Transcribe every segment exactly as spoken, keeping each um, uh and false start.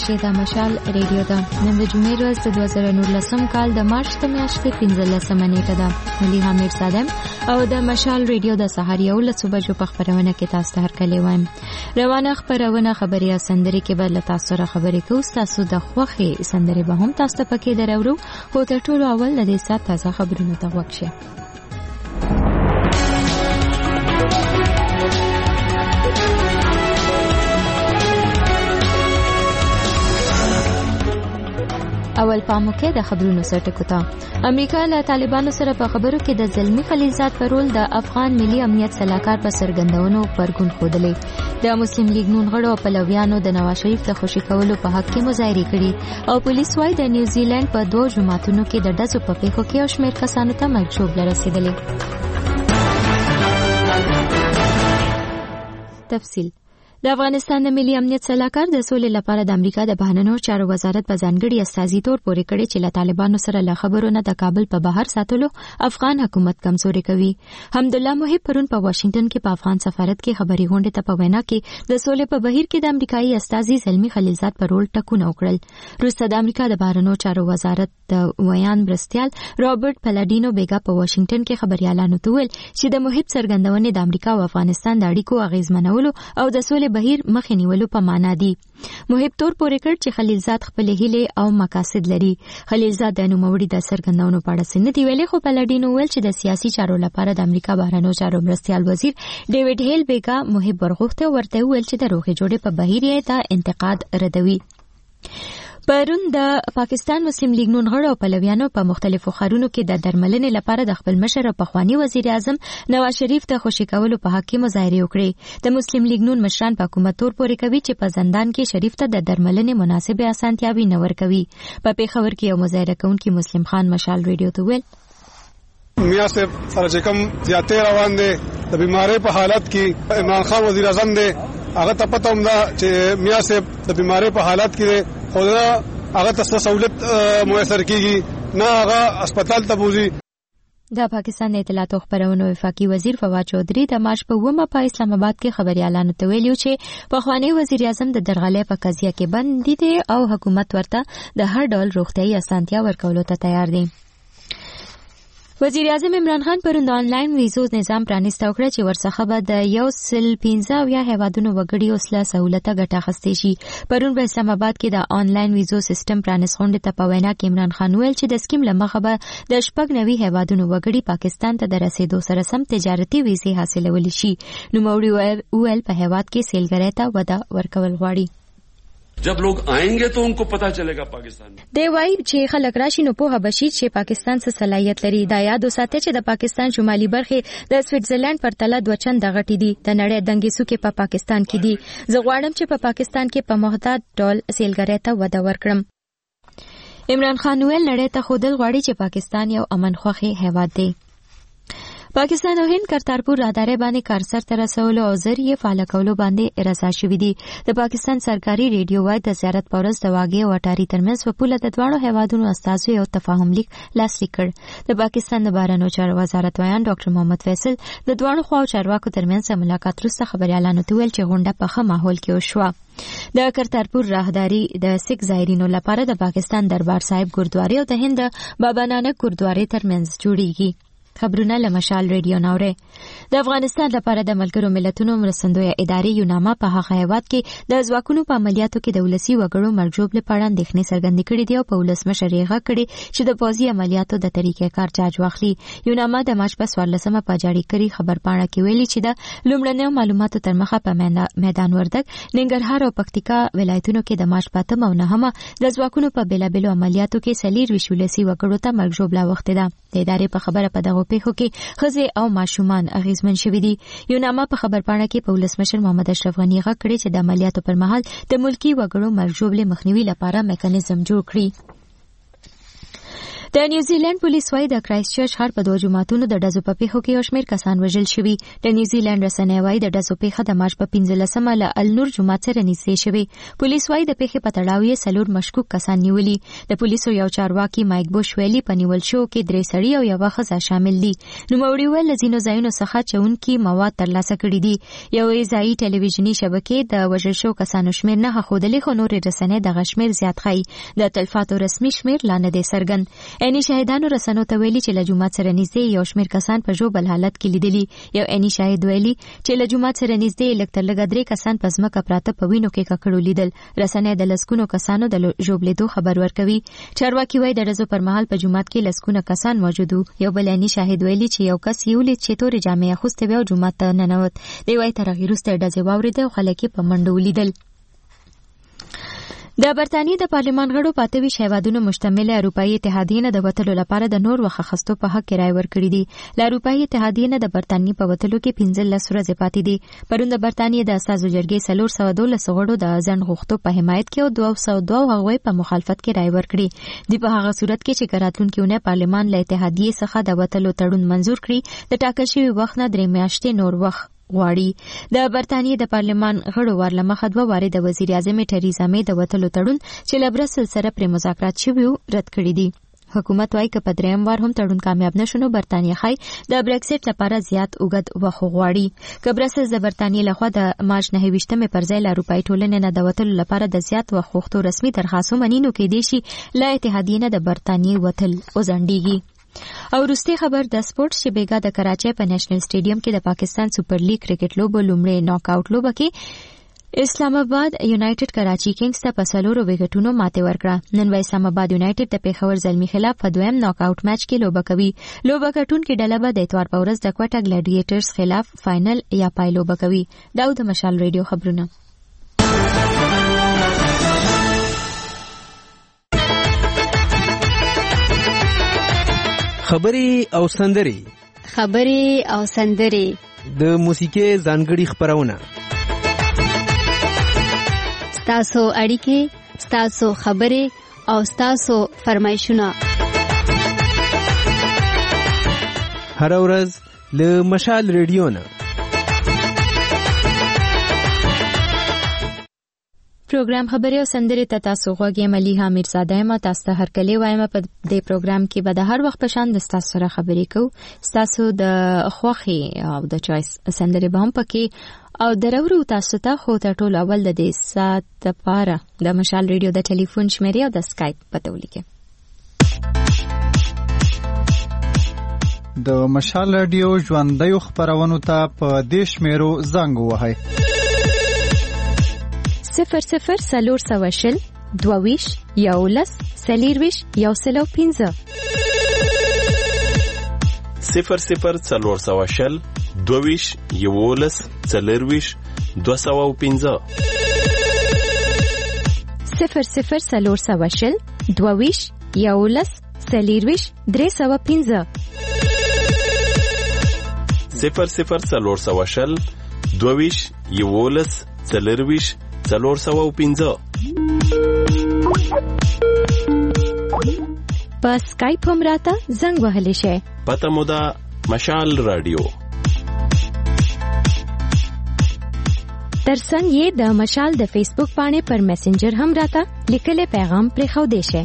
راشي د مشال ریډیو ده. نن د جمعې ورځ د دوه زره نولسم کال د مارچ د میاشتې پنځلسمه نیټه ده. مليحه میرصادم او د مشال ریډیو د سهار یولسو بجو په خبرونه کې تاسو ته هرکلی وایم. روانه خبرونه خبري او سندري کې به له تاسو سره خبرې کوو. تاسو د خوښې سندري به هم تاسو ته پکې درورو. خو تر ټولو اول د دې سات تازه خبرونه ته غوږ شئ. اول پامو کې د خبرونو سرټکو ته. امریکا له طالبانو سره په خبرو کې د زلمی خلیلزاد پر رول د افغان ملي امنیت سلاکار په سرګندونو پرګون خودلې. د مسلم لیگ نون غړو او پلویانو د نواز شریف د خوشي کولو په حق کې مظاهره کړي او پولیس وايي د نیوزیلند په دوه جماعتونو کې د ډزو په پیښو کې او شمېر کسانو ته مرګ ژوبله رسیدلې. تفصیل. د افغانستان د ملي امنیت سلاکار د سولې لپاره د امریکا د بهرنیو چارو وزارت په ځانګړي استازیتوب پورې کړی چې له طالبانو سره له خبرو نه د کابل په بهر ساتلو افغان حکومت کمزوري کوي. حمدالله محب پرون په واشنگټن کې په افغان سفارت کې خبري غونډه ته په وینا کې د سولې په بهیر کې د امریکایي استازي زلمی خلیلزاد پر رول ټکونه وکړل. وروسته د امریکا د بهرنیو چارو وزارت د ویان برستیال رابرټ پلاډینو بیګا په واشنگټن کې خبريالانو ته ویل چې د محب څرګندونې د امریکا او افغانستان د اړیکو اغیزمنولو او د سولې بهیر مخې نیولو په معنا دي. محب تور پورې کړ چې خلیلزاد خپل هیله او مقاصد لري. خلیلزاد د نوموړي د سرګندونو په اړه څه نه دی ویلي، خو پلاډینو ویل چې د سیاسي چارو لپاره د امریکا بهرنیو چارو مرستیال وزیر ډیوډ هیل بیګا محب ورغوښته ورته ویل چې د روغې جوړې په بهیر یې دا انتقاد ردوي. پرون د پاکستان مسلم لیگ نون غړو او پلویانو په مختلفو ښارونو کې د درملنې لپاره د خپل مشر او پخوانی وزیر اعظم نواز شریف ته خوشي کولو په حق کې مظاهره وکړې. د مسلم لیگ نون مشران په حکومت تور پورې کوي چې په زندان کې شریف ته د درملنې مناسبه اسانتیاوي نه ورکوي. په پیښور کې یو مظاهره کوونکی مسلم خان مشال ریډیو ته ویل میاں صاحب سره چې کوم زیاتې روان دي د بیماری په حالت کې عمران خان وزیر اعظم دی هغه ته پته هم ده چې میاں صاحب د بیماری په حالت کې خو هغه ته سہولت میسر کیږي نه هغه هسپتال ته بوزي. د پاکستان د اطلاعات او خبرونو وفاقي وزیر فواد چودھری د مارچ په اوومه په اسلام آباد کې خبريالانو ته ویلي چې پخوانی وزیر اعظم د درغلۍ په قضیه کې بند دي او حکومت ورته د هر ډول روغتيایي اسانتیا ورکولو ته تیار دي. وزیر اعظم عمران خان پرون د آنلاین ویزو نظام پرانیسته وکړه چې ورڅخه به د یو سل پنځه اویا هیوادونو وګړي اوس له سهولته ګټه اخیستی شي. پرون په اسلام آباد کې د آنلاین ویزو سیستم پرانیست غونډې ته په وینا کې عمران خان ویل چې د سکیم له مخه به د شپږ نوي هیوادونو وګړي پاکستان ته د رسیدو سره سم تجارتي ویزې حاصلولی شي. نوموړي ویل په هیواد کې سیلګرۍ ته وده ورکول غواړي. जब लोग आएंगे तो उनको पता चलेगा पाकिस्तान में. دی وايي چې خلک راشي نو په بشي چې پاکستان څه صلاحیت لري. دا یاد وساتئ چې د پاکستان شمالي برخې د سویټزرلند پر تله دوه چنده غټي دي. د نړۍ دنګې سوکې په پاکستان کې دي. زه غواړم چې په پاکستان کې په محتاط ډول سیلګرۍ ته وده ورکړم. عمران خان ویل نړۍ ته خودل غواړي چې پاکستان یو امن خوخي هیواد دی. پاکستان او هند کرتارپور راهداري باندې کار سرته رسولو او ذریعہ فعال کولو باندې رضا شوې دي. د پاکستان سرکاري ریډیو وايي د زیارت پورز د واګي او اټاري ترمنځ په پوله د دواړو هیوادونو استازو یو تفاهم لیک لاسلیک کړ. د پاکستان د بهرنیو چارو وزارت ویان ډاکټر محمد فیصل د دواړو خواو چارواکو ترمنځ ملاقات وروسته خبريالانو ته ویل چې غونډه په ښه ماحول کې وشوه. د کرتارپور راهداري د سکھ زایرینو لپاره د پاکستان دربار صاحب ګوردواري او د هند بابا نانک ګوردواري ترمنځ جوړیږي. خبرونه له مشال ریډیو نوره. د افغانستان لپاره د ملګرو ملتونو مرستندویه ادارې یوناما په هغه هیواد کې د ځواکونو په عملیاتو کې د ولسی وګړو مرجوب لپاره اندېښنې څرګندې کړې دي او په ولسمشر یې غږ کړی چې د پوځي عملیاتو د طریقې کار جاج واخلي. یوناما د مارچ په څوارلسمه په جاری کړي خبرپاڼه کې ویلي چې د لومړنیو معلوماتو تر مخه په میدان وردګ، ننګرهار او پکتیکا ولایتونو کې د مارچ په اتمه او نهمه د ځواکونو په بیلابیلو عملیاتو کې څلور ویشت ولسي وګړو ته مرګ ژوبله وخته ده. د ادارې په خبره په دغه پیښو کې ښځې او ماشومان اغیزمن شوي دي. یوناما په خبرپاڼه کې په ولسمشر محمد اشرف غني غږ کړی چې د عملیاتو پر مهال د ملکی وګړو مرګ ژوبلې مخنیوي لپاره میکانیزم جوړ کړي. د نیوزیلند پولیس وايي د کرایسټ چرچ ښار په دوه جوماتونو د ډزو په پیښو کې یو شمېر کسان وژل شوي. د نیوزیلند رسنۍ وايي د ډزو پیښه د مارچ په پنځلسمه له النور جومات سره نږدې شوې. پولیس وايي د پیښې په تړاو یې څلور مشکوک کسان نیولي. د پولیسو یو چارواکي مایک بوش ویلي په نیول شو کې درې سړي او یوه ښځه شامل دي. نوموړي ویل له ځینو ځایونو څخه چونکي مواد ترلاسه کړي دي. یوې ځایي ټلویزیوني شبکې د وژل شوو کسانو شمېر نه ښودلی، خو نورې رسنۍ دغه شمېر زیات ښیي. د تلفاتو رسمي شمېر لا نه دی څرګند. عیني شاهدانو رسنیو ته ویلي چې له جومات سره نږدې یو شمېر کسان په ژوبل حالت کې لیدلي. یو عیني شاهد ویلي چې له جومات سره نږدې لږ تر لږه درې کسان په ځمکه پراته په وینو کې ککړو لیدل. رسنۍ د لسګونو کسانو د ژوبلېدو خبر ورکوي. چارواکي وایي د ډزو پر مهال په جومات کې لسګونه کسان موجود وو. یو بل عیني شاهد ویلي چې یو کس یې ولید چې تورې جامې اغوستې وې او جومات ته ننوت. دی وایي تر هغې وروسته یې ډزې واورېدې او خلک یې په منډو ولیدل. د برتانیې د پارلمان غړو په اته ویشت هیوادونو مشتمله اروپایي اتحادیې نه د وتلو لپاره د نور وخت اخیستو په حق کې رایه ورکړې دي. له اروپایي اتحادیې نه د برتانیې په وتلو کې پنځلس ورځې پاتې دي. پرون د برتانیې د استازو جرګې څلور سوه دولس غړو د ځنډ غوښتو په حمایت کې او دوه سوه دوه هغوی په مخالفت کې رایه ورکړې دي. په هغه صورت کې چې راتلونکې اونۍ پارلمان له اتحادیې څخه د وتلو تړون منظور کړي، د ټاکل شوي وخت نه درې میاشتې نور وخت غواړي. د برتانیې د پارلمان غړو ور مخه دوه وارې د وزیر اعظم ټریزا مې د وتلو تړون چې له برسل سره پرې مذاکرات شوي وو رد کړي دي. حکومت وايي که په درېیم وار هم تړون کامیاب نشو نو برتانیه ښایي د بریکسټ لپاره زیات اوږد وخت غواړي. که برسل د برتانیې لخوا د مارچ نهه ویشتمې پر ځای له اروپایي ټولنې نه د وتلو لپاره د زیات وخت غوښتو رسمي درخواست ومني، نو کېدای شي له اتحادیې نه د برتانیې وتل وځنډېږي. او وروستی خبر د سپورټس چې بیګا د کراچۍ په نېشنل سټیډیم کې د پاکستان سپر لیګ کرکټ لوبو لومړی ناک آوټ لوبه کې اسلام آباد یونایټډ کراچي کینګز ته په څلورو وکټونو ماتې ورکړه. نن به اسلام آباد یونایټډ د پېښور زلمي خلاف په دویم ناک آوټ میچ کې لوبه کوي. لوبه ګټونکې ډله به د اتوار په ورځ د کوټه ګلیډیټرز خلاف فائنل یا پای لوبه کوي. دا د مشال ریډیو خبرونه. خبري او سندري خبري او سندري د موسیقي ځانګړي خبرونه، ستاسو اړیکې، ستاسو خبري او ستاسو فرمایشونه هر ورځ له مشال ریډیو نه. پروګرام خبري او سندري ته تاسو غوږی مليها میرزاده ما تاسو ته هر کله وایم په دې پروګرام کې به د هر وخت په شان د تاسو سره خبرې کوو. تاسو د خوخي او د چويس سندري به هم پکې او درورو تاسو ته خو ته ټول اول د دې سات لپاره د مشال ریډیو د ټلیفون شمیرې او د اسکایپ پته ولیکئ. د مشال ریډیو ژوندۍ خبرونو ته په دې شمیرو زنګ وهئ: صفر صفر سلور سوه شل دوه ویش یولس څلېرویش یو سل او پنځه صفر صفر سلور سوه شل دوه ویش یولس څلېرویش دوه سوه او پنځه صفر صفر سلور سوه شل دوه ویش یولس څلېرویش درې سوه پنځه صفر صفر سلور سوه شل دوه ویش یولس څلېرویش څلور سوه او پنځه. په سکایپ هم راته زنګ وهلی شئ. پته مو ده مشال رادیو. ترڅنګ یې د مشال د فیسبوک پاڼې پر میسنجر هم راته لیکلی پیغام پرېښودی شئ.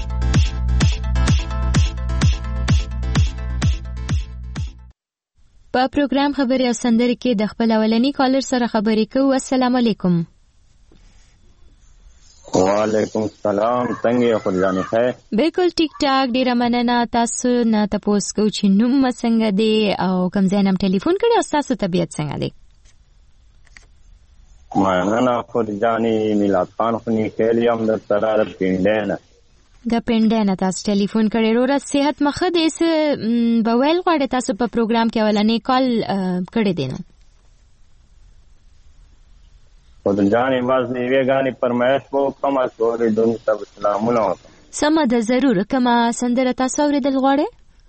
په پروګرام خبري او سندري کې د خپل اولنی کالر سره خبرې کوو. السلام علیکم. وعلیکم السلام. څنګه یې خدای خیر؟ بالکل ټیک ټاک. ډیره مننه. تاسو نه تاسو کو چې نوم څنګه دی او کوم ځای نم ټلیفون کړی او تاسو طبيعت څنګه دی؟ مننه خدای میلاد خان خني کېلیم د سره پیندنه د پیندنه تاسو ټلیفون کړی. ورو صحت مخه دې څه بویل غواړي تاسو په پروګرام کې اولنې کال کړی دی نو خدای جانې باز نیوی غاني فرمایش وو کومه سوري دون سب سلامونه. سم ده ضرور. کومه سندره تاسو اوریدل غواړئ؟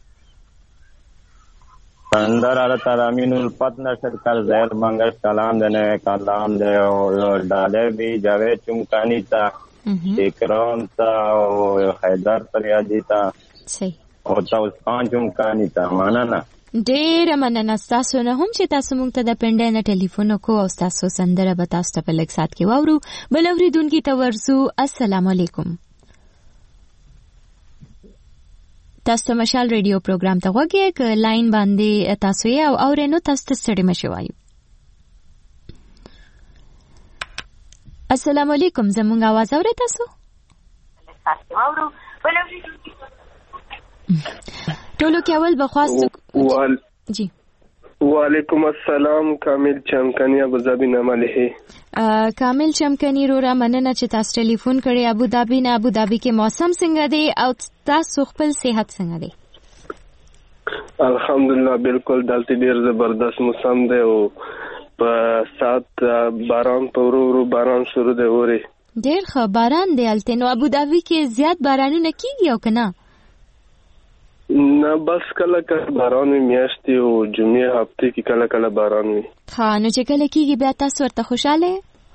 سندره الله تعالی امین الفت نشر کر زهر منگل کلام دنے کلام دے او ڈالے بھی جاوید چمکانی تا اکرام تا او حیدر فریادی تا صحیح. او تاسو پانچم کانی ته مننه. ډېره مننه ستاسو نه هم چې تاسو موږ ته د پنډۍ نه ټلیفون وکړو او ستاسو سندره به تاسو ته په لږ ساعت کې واورو. بل اورېدونکي ته ورځو. السلام علیکم. تاسو ته مشال ریډیو پروګرام ته غوږ یې که لاین باندې تاسو یې او اورئ نو تاسو ته ستړي مه شئ وایو. السلام علیکم. زموږ आवाज اورئ تاسو؟ ټولو کې اول بخواست جی وعلیکم السلام. کامل چمکنی ابوظبی نام علیه. کامل چمکنی رو را مننه چې تاسو ټلیفون کړی. ابوظبی نه ابوظبی کې موسم څنګه دی او تاسو خپل صحت څنګه دی؟ الحمدلله بالکل دلته ډیر زبردست موسم دی او په سات باران په ورو ورو باران شروع دی وره. ډیر ښه باران دی الته. نو ابوظبی کې زیات بارانونه کیږي او کنه؟ نه بس کله کله باران وي میاشتې او جمعې هفته کې کله کله باران وي. ها نو چې کله کېږي بیا تاسو ورته خوشاله؟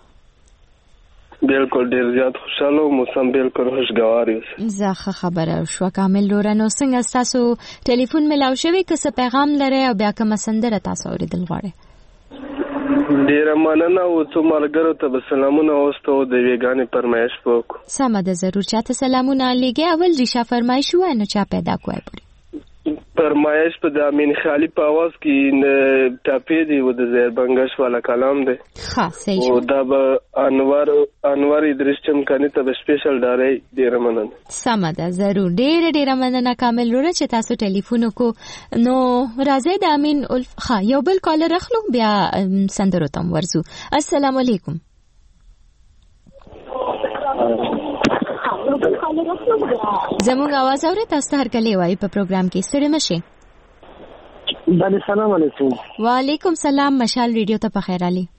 بالکل ډیر زیات خوشاله او موسم بالکل خوشګوار وي. زه ښه خبره شوه کامل لوره. نو څنګه ستاسو ټلیفون ملاو شوی که څه پیغام لرئ او بیا کومه سندره تاسو اورېدل غواړئ؟ ډیره مننه او څو ملګرو ته به سلامونه واستو د ویګانې فرمایش وکړو. سمه ده ضرور چاته سلامونه لګي. اول ریشا فرمایش وای نو چا پیدا کوی پوری فرمایش په د امین خالی په आवाज کې ټاپې دی و د زهر بنگش والا کلام دی. ها صحیح. او دا به انور انور ادریس چمکنی ته به سپیشل ډاري ډیره مننه. سمه ده ضرور. ډیره ډیره مننه کامل لوره چې تاسو ټلیفون وکړو. نو راځي د امین الف ها یو بل کالر اخلو بیا سندرو تم ورزو. السلام علیکم. زموږ आवाज اورئ تاسو هر کله وایي په پروګرام کې ستړي مشي. بله سلام علیکم. وعلیکم سلام. مشال ریډیو ته په خیر علي.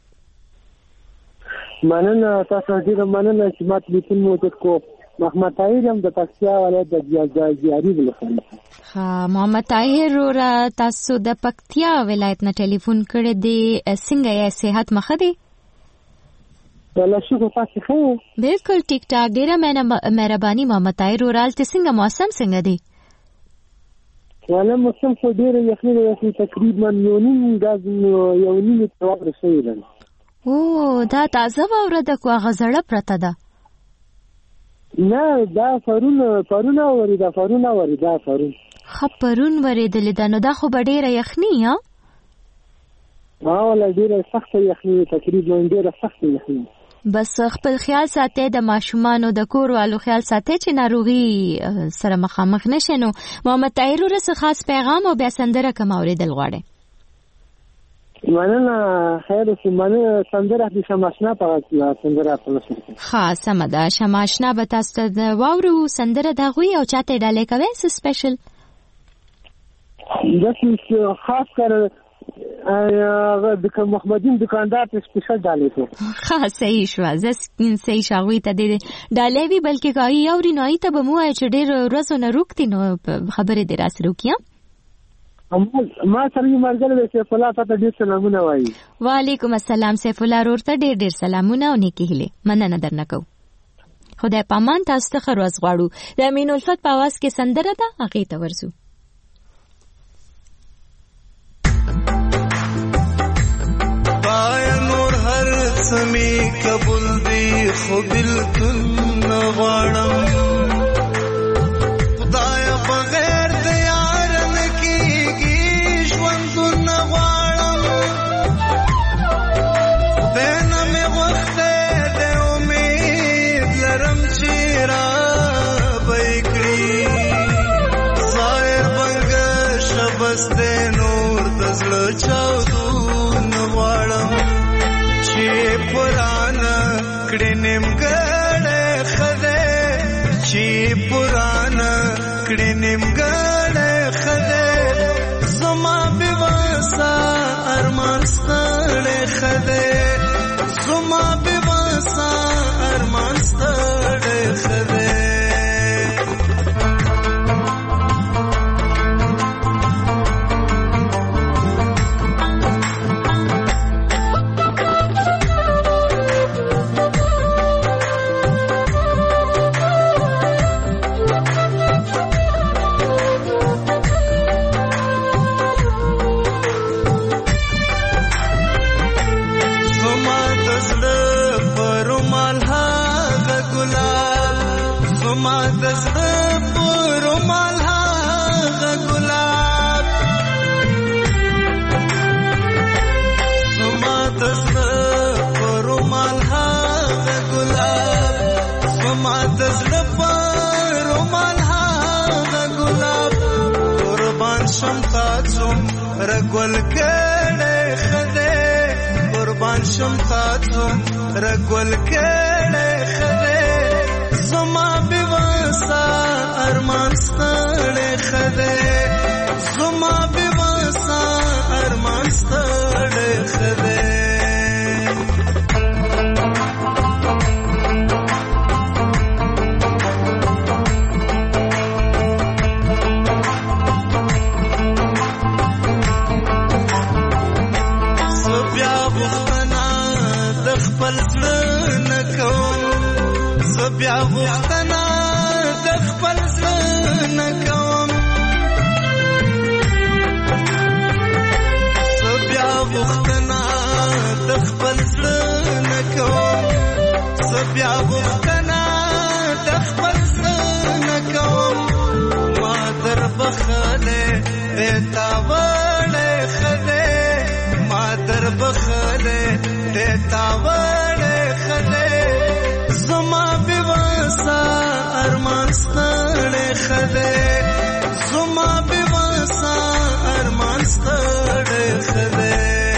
مننه تاسو ډیره مننه چې ما ټلیفون مو وکړ. محمد طاهر هم د پکتیا ولایت د جیاري بلخان. ها محمد طاهر را تاسو د پکتیا ولایت نه ټلیفون کړی دی. څنګه یې صحت مخه دی؟ بله شکر تاسو خو بالکل ټیک ټاک. ډیره مهرباني محمد طاهر ورال. ته څنګه موسم څنګه دی؟ والا موسم خو ډیره یخني دی. تقریبا یو نیم غاز یو نیم تواب رسېږي ده. او دا تازه واوره ده کو هغه زړه پرته ده؟ نه دا فرون فرون اوري دا فرون اوري دا فرون خ پرون ورېدلې ده. نو دا خو به ډیره یخني ها؟ ما ولا ډیره سخت یخني تقریبا ډیره سخت یخني. بس خپل خیال ساتئ د ماشومانو د کور والو خیال ساتئ چې ناروغي سره مخامخ نشي. نو محمد طاهر ورسره خاص پیغام او بیا سندره کوم اوریدل غواړي؟ مننه خیر اوسې. مننه سندره د شماشنا په سندره په ها سمه ده. شماشنا به تاسو ته د واورو سندره د هغوی او چاته ډالۍ کوئ څه سپیشل؟ داسې خاص کر د محمدین دکاندار ته سپیشل ډالۍ کوم. ها صحیح شو. زه صحیح شاوی ته د ډالۍ وی بلکې کای یو رینای ته به مو چې ډېر ورځو نه روکتی نو خبرې دې راس روکیا. ما سره یې مرګله سیف الله ته ډېر سلامونه وایي. وعلیکم السلام سیف الله ورته ډېر ډېر سلامونه او نیکی هیله. مننه درنه کو. خدای پامان تاسو ته خیر ورځ غواړو. د امین الفت په आवाज کې سندره ده هغه ته ورزو. نور هر سمي قبول دی خو بالکل نغواړم خدای بغیر د یار نکیږي ژوند نغواړم دنه مې وخت د امید لرم چې را بېکړي ظاهر بنګ شبست نور د زړه چاودو نغواړم چې پرانا کړي نیمګړې خدای چې پرانا کړي نیمګړې خدای زما به وسا ارمان ستړې خدای زما به وسا ارمان ستړې خدای رګول کړه خده قربان شم تاسو رګول کړه خده زما بواسا ارمان ستړ خده زما بواسا ارمان ستړ خده بیا غوښتنه د خپل ځان کوم زه بیا غوښتنه د خپل ځان کوم زه بیا غوښتنه د خپل ځان کوم ما در بخله تا وړه خده ما در بخله تا وړه خده زما بواسا ارمان ستړ خده زما بواسا ارمان ستړ خده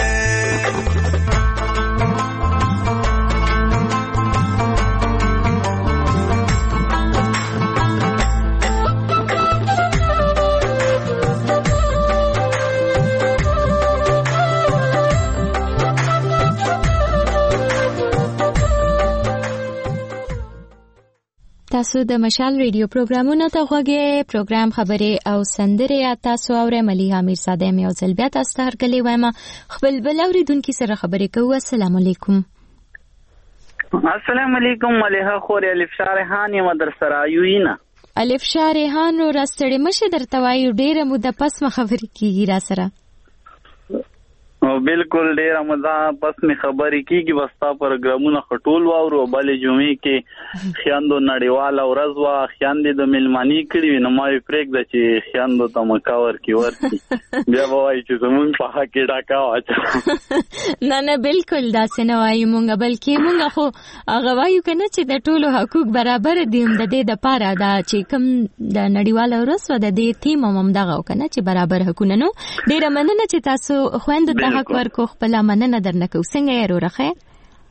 تاسو د مشال ریډیو پروګرامونو ته غوږی پروګرام خبرې او سندرې یا تاسو اورئ مليحه میرزاده مې او زلبیا تاسو ته هرکلی وایم خپل بل اوریدونکو سره خبرې کوو. السلام علیکم. السلام علیکم مليحه خور الف شارحان یم در سره یوینا الف شارحان رو راستړې مشه درته وایو ډیره موده پس ما خبرې کیږي را سره او بالکل ډیره مده پس می خبرې کیږي وستا پروګرامونه خټول واورو بلې جمعې کې خیاندو نړیواله ورځ وا خیاندې د ملمانی کړي نو ما یې پرېږده چې خیاندو ته مکاور کې ورتي بیا به وایي چې زمونږ په حق کې ډاکا واچو نه نه بالکل داسې نه وایو مونږ بلکې مونږ خو هغه وایو که نه چې د ټولو حقوق برابر دي هم د دې دپاره دا چې کوم د نړیواله ورځ وه د دې تیم هم همدغه و که نه چې برابر حقونه نو ډېره مننه چې تاسو خویندو ته حق ورکو خپله مننه درنه کوو. څنګه یې وروره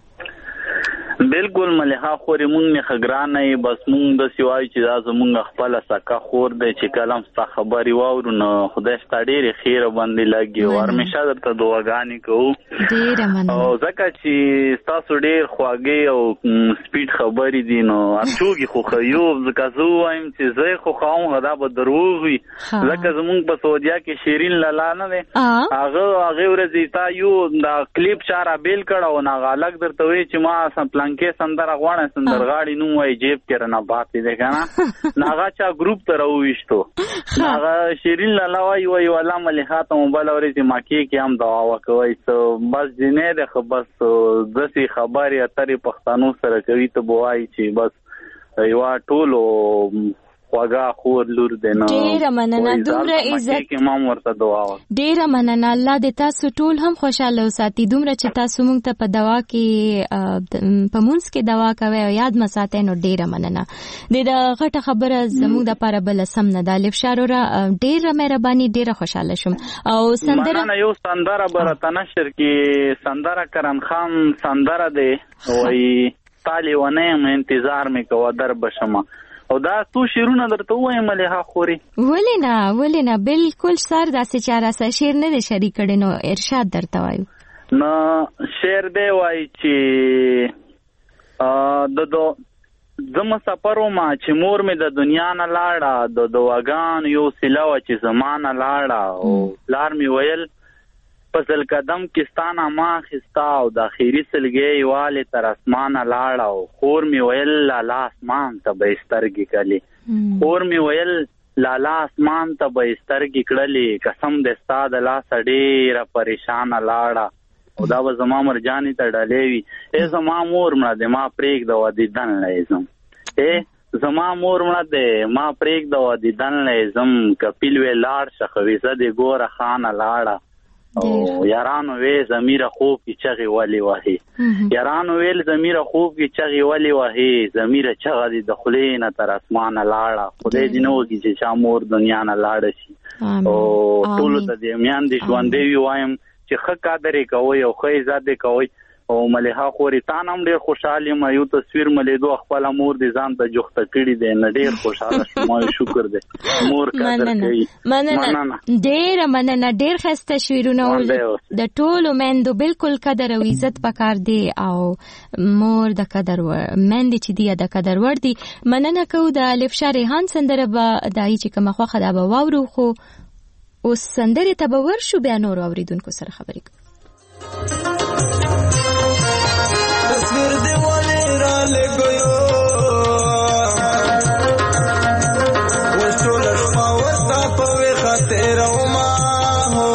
بالکل مليحه خورې مونږ نه خګرانه بس مونږ داسې وایو چې دا زمونږ خپله سکه خور دی چې کله هم ستا خبرې واورو نو خدای ستا ډېرې خیره باندې لګي او همیشه درته دعاګانې کوو او ځکه چې ستاسو ډېر خواږې او سپیډ خبرې دي نو ارچوګي خوښوي ځکه زه ووایم چې زه یې خوښوم دا به دروغ وي ځکه زمونږ په سعودیه کې شیرین لالا نه دی هغه هغې ورځې تا یو دا کلیپ چا رابیل کړه او هغه هلک درته وایي چې ما پلانکې سندره غواړم سندرغاړي نوم وایي جیب کې رانه پاتې دی که نه نو هغه چا ګروپ ته راوویشتو هغه شیرین لالا وایي وایي والله مليحه ته مو بله ورځ مکې کې هم دعا وکوئ څه بس جنۍ دی خو بس داسې خبرې اترې پښتنو سره کوي ته به وایي چې بس یوه ټولو خوږه خور لور دی نو ډېره مننه دومره عزت کې ما هم ورته دعا وکړه ډېره مننه الله دې تاسو ټول هم خوشحاله وساتي دومره چې تاسو موږ ته په دوا کې په مونځ کې دوا کوئ او یاد مه ساتئ نو ډېره مننه د د غټه خبره زموږ دپاره بله سم نه ده الف شاروره ډېره مهرباني ډېره خوشحاله شم او سندره یو سندره به راته نشر کې سندره کرم خان سندره دی وایي تا لیونی یم انتظار مې کوه در بشمه او دا څو شعرونه درته ووایم مليحه خورې ولې نه ولې نه بالکل سر داسې چا راسه شعر نه دی شریک کړی نو ارشاد درته وایو نو شعر دی وایي چې د دو زه مسافر ومه چې مور مې د دنیا نه لاړه د دواګانو یو سیله وه چې زما نه لاړه او پلار مې ویل په زل قدم کې ستانه ما اخېستا او د اخري سلګۍ والې تر اسمانه لاړه او خور مې ویل لالا اسمان ته به یې سترګې کړلې خور مې ویل لالا اسمان ته به یې سترګې کړلې قسم دې ستا د لاسه ډېره پریشانه لاړه او دا به زما مرجانې ته ډلې وي ای زما مور مړه دی ما پرېږده دیدن له یې ځم ای زما مور مړه دی ما پرېږده دیدن له یې ځم کپیل وې لاړ شه خو ویزه دې ګوره خانه لاړه او یارانو وی زمیره خوب کی چغی ولی وهی یارانو ویل زمیره خوب کی چغی ولی وهی زمیره چغه دی د خلینه تر اسمانه لاړه خدای دې نو کی چې چا مور دنیا نه لاړه شي او ټول ته د میاندې ژوندې وایم چې ښه قدر کوي او ښه عزت کوي او مليحه خوري تان هم ډېر خوشاله ما یو تصویر ملي دوه خپل مور دي ځان ته جوخته کړي دي نه ډېر خوشاله شوم شکر دې مور قدر کوي مننه ډېر مننه ډېر ښه تصویرونه د ټولو مندو بالکل قدر او عزت پکار دي او مور د قدر مند چې دی د قدر ور دي مننه کو د الف شریحان سندره به دای چې کومه خو خدا به واورو خو اوس سندره ته به ور شو بیا نور اوریدونکو سره خبرې کوو تصویر دیواله را لګو وشول شپه وستا په خاطر او ما هو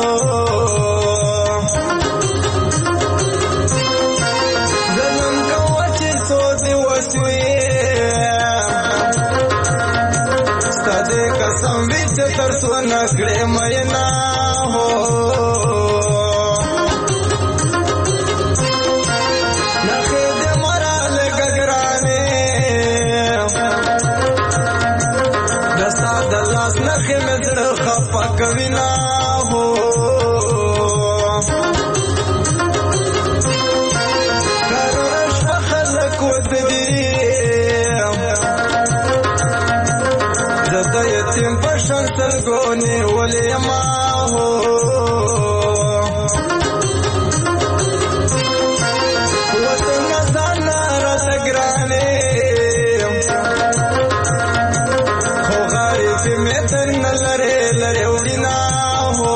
زلم کو چې سو دی وسوي ستاسو قسم وچ تر سو نکړې مې نه هو کبینا ہو کرش خلق ودی زدا یتیم پشن سرگونی ولی ما ہو وطن زانا رات گرانے ہو غریب میں تر نلرے لرے وڑینا ہو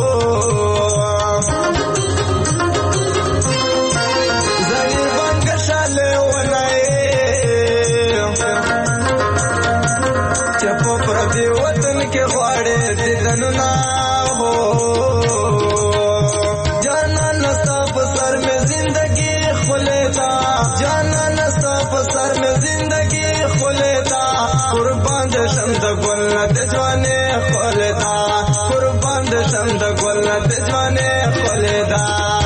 زنی بانگ شالے ونائے چپو پردی وطن کے خواڑے دیدننا ہو جانا نستا پسر میں زندگی خلیتا جانا نستا پسر میں زندگی خلیتا قربان دشم دا گلنت جوانے خلیتا قربان دشم دا گلنت جوانے خلیتا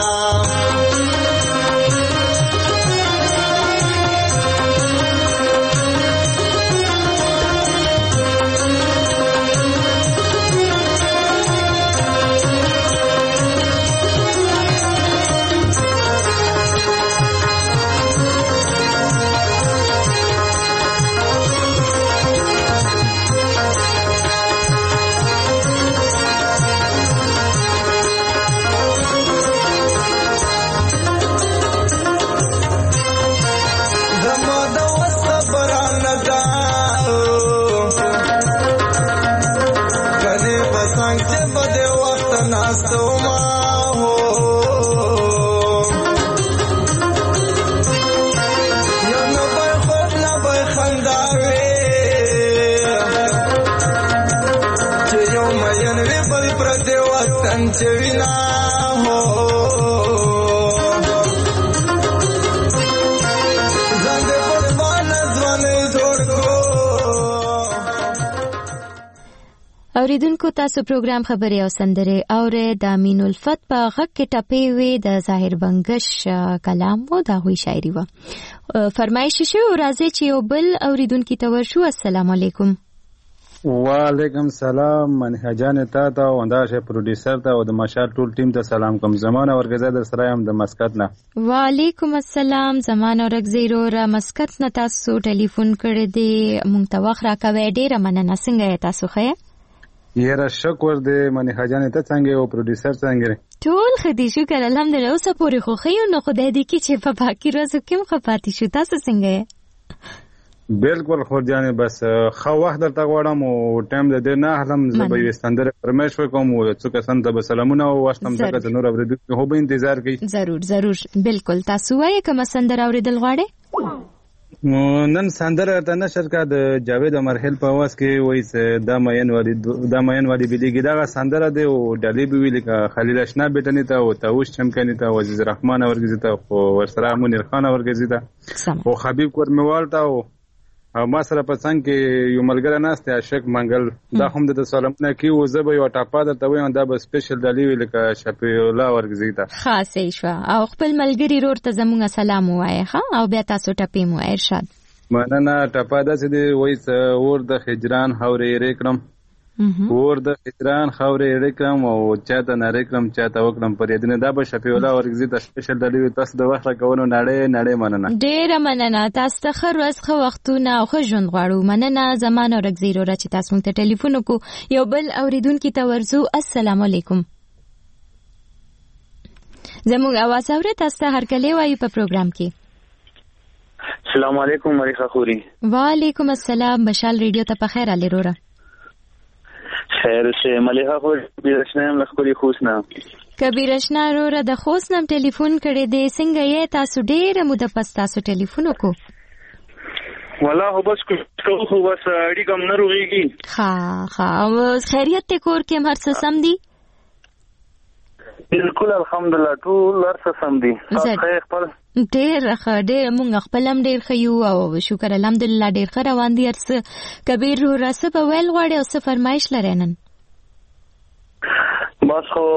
اوریدونکو تاسو پروګرام خبرې او سندره اوره د امین الفت په غږ کې ټپې وې د ظاهر بنگش کلام وو دا هوی شاعري وو فرمایش شو راځي چې یو بل اوریدونکو ته ورشو السلام علیکم وعلیکم سلام منه جان ته تا او انداشه پروډوسر ته او د ماشال ټول ټیم ته سلام کوم زمانه ورګزه در سره هم د مسکت نه وعلیکم السلام زمانه ورګزیرو را مسکت نه تاسو ټلیفون کړی دی مونږ ته وخت راکوي ډیره مننه څنګه تاسو خیر یاره شکر دې منی حجان ته څنګه او پروډوسر څنګه ټول خدي شکر الحمدلله اوس پورې خو خيو نو خدای دې کی چې په باقی ورځو کې مخفاتې شو تاسو څنګه بالکل خو ځانې بس خو وخت درته غواړم او ټایم دې نه هلم زبې وستندر پرمیش وکم او څوک سم ته سلامونه او واستم ته نور اوریدو هو به انتظار کوي ضرور ضرور بالکل تاسو وایي کوم سندر اوریدل غواړئ نن سندره ته نشر کا د جاوید مرحل په واس کې وایي د ماین والی د ماین والی بلیګی دا سندره دی او ډلی به ویل کا خلیل اشنا بیٹنی ته او توش چمکنی ته او عزیز الرحمن ورګزی ته او ورسره منیر خان ورګزی ته او حبیب کورمیوال ته او ما سره په څنګه کې یو ملګری ناشته عاشق منګل دا هم د سلامونه کې او زه به یو ټاپا درته وایم دا به سپیشل دلی ویل کا شفیع الله ورګزی ته خاصه شو او خپل ملګری رور ته زموږ سلام وایي ها او بیا تاسو ټپې مو ارشاد مننه ټاپا داسې دی وایي اور د خجران هورې ریکړم ور د هجران خاورې اړې کړم او چاته نارې کړم چاته وکړم پرېدنه دا به شفیع الله ورګزي ته سپیشل ډالۍ تاسو د وخت راکونو نړۍ نړۍ مننه ډېره مننه تاسو ته ښه ورځ ښه وختونه او ښه ژوند غواړو مننه زمانه ورګزي وروره چې تاسو موږ ته ټلیفون وکړو یو بل اوریدونکي ته ورځو السلام علیکم زموږ اواز اورئ تاسو ته هرکلی وایو په پروګرام کې السلام علیکم مریخه خوري وعلیکم السلام مشال ریډیو ته په خیر علي وروره خیر شه ملیحه خو بیرشنام لخوري خوسنا کبیرشنا وروره د خوسنم ټلیفون کړی دی څنګه یې تاسو ډېره موده پس تاسو ټلیفون وکړو والله بس کو خو بس اړي کوم نه روغيږي ها ها او خیریت ته کور کې هر څه سم دي بالکل الحمدلله ټول هر څه سم دي خیر خپل ډېر ښه ډېر مونږ خپل هم ډېر ښه یو او شکر الحمدلله ډېر ښه روان دي هر څه کبیر وروره څه به ویل غواړې او څه فرمایش لرې نن بس خو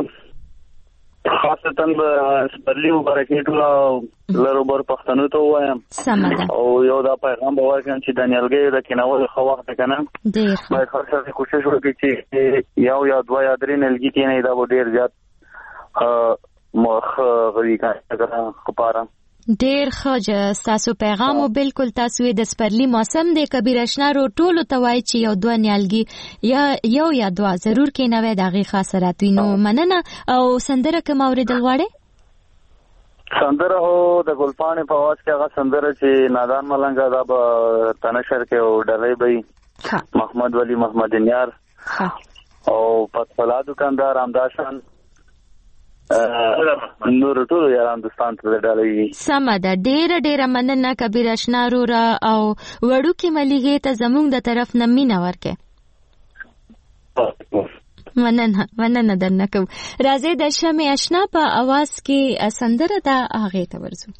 خاصتا به سپرلي مبارکي ټوله لرو بر پښتنو ته ووایم سمه ده او یو دا پیغام به ورکړم چې د نیالګیو د کینولو ښه وخت دی که نه ډېر باید هر سړی کوشش وکړي چې یو یا دوه یا درې نیالګي کینوي دا به ډېر زیات مخ غوي کړه خپاره ډېر ښه ستاسو پیغام او بالکل تاسو د سپرلي موسم دی کبیر اشنا رو ټولو ته وایي چې یو دوه نیالګي یا یو یا دوه ضرور کینوي د هغې ښه اثرات وي نو مننه او سندره کوم اورېدل غواړئ سندره هو د ګلپاڼې په اواز کې هغه سندره چې نادان ملنګه دا به تنشر کې او ډلۍ به محمد ولی محمد نیار او پتفلا دکاندار امداشان نور ټول یاران دوستان ته ډالۍ سمه ده ډېره ډېره مننه کبیر اشنا وروره او وړوکې ملیحې ته زموږ د طرف نه مینه ورکړئ مننه مننه درنه کوم راځئ د شمع اشنا په اواز کې سندره ده هغې ته ورځو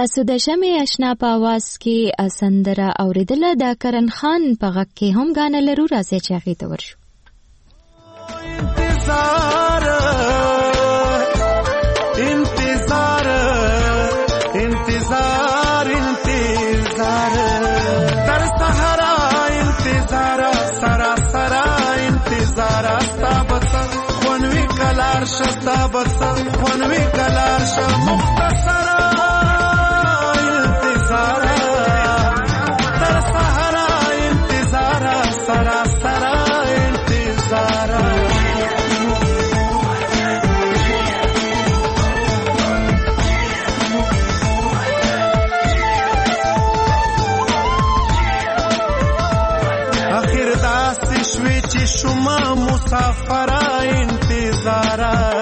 تاسو د شمع آشنا په आवाज کې سندره اوریدله د کرن خان په غږ کې هم غاڼه لرو راځي چې هغه ته ورشو. انتظار انتظار انتظار انتظار در سحرا انتظار سرا سرا انتظار استابت خونوی کلار شستابت خونوی کلار ش مختصر انتظار در سحرا انتظار سرا سرا انتظار شما مسافر انتظار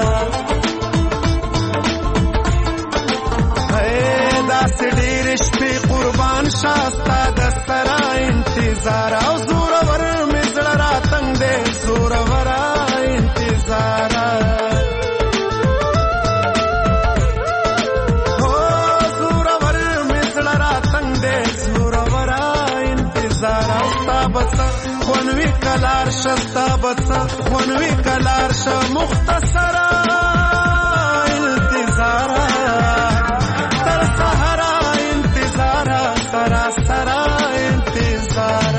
ہے داس ډیر شپې قربان شاستا دستر انتظار او زور ور مزړ راتنګ دې زور ور انتظار او زور ور مزړ راتنګ دې زور ور انتظار او تابت خونوی کلار شستا بسا خونوی کلار ش مختصر انتظار در سحرا انتظار سرا سرا انتظار